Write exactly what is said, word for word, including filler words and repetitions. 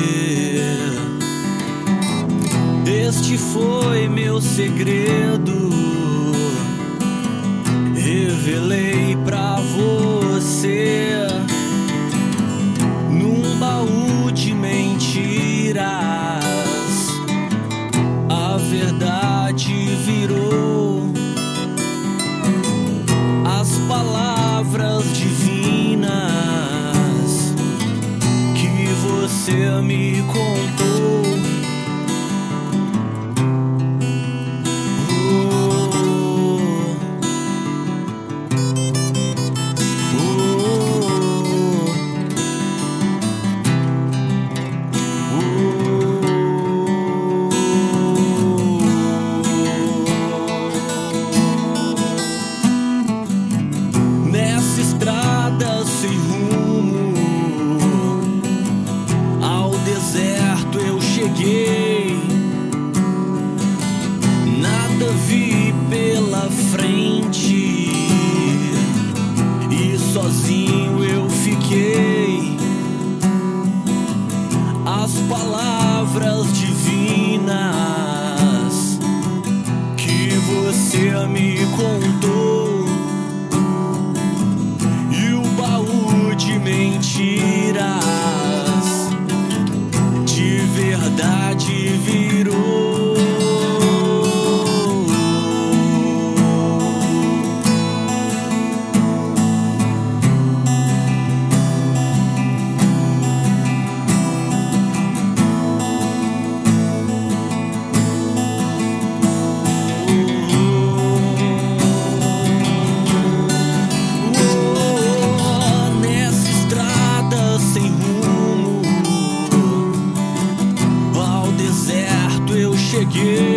Este foi meu segredo, revelei pra você num baú de mentiras. A verdade virou as palavras divinas que você me contou. Estrada sem rumo, ao deserto eu cheguei. Nada vi pela frente e sozinho eu fiquei. As palavras divinas que você me contou, de mentiras, de verdade virou. Cheguei.